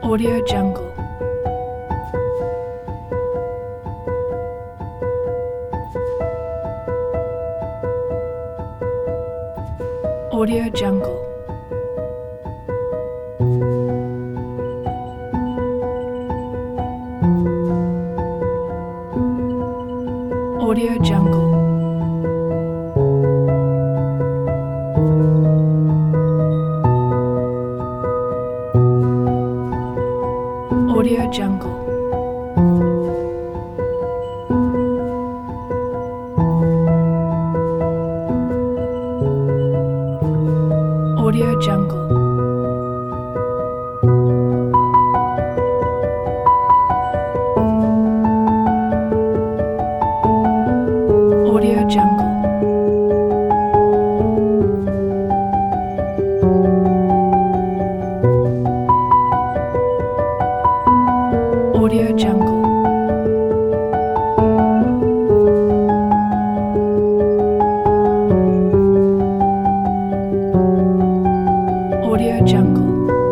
Audio Jungle. Audio Jungle. Audio Jungle. Audio Jungle. Audio Jungle. Audio Jungle. Audio Jungle. Audio Jungle.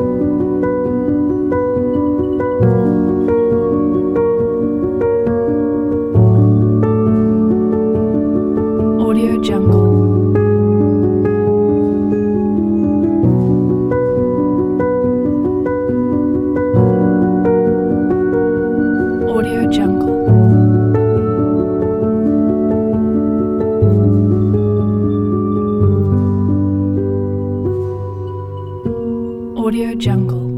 Audio Jungle. Audio Jungle. Audio Jungle.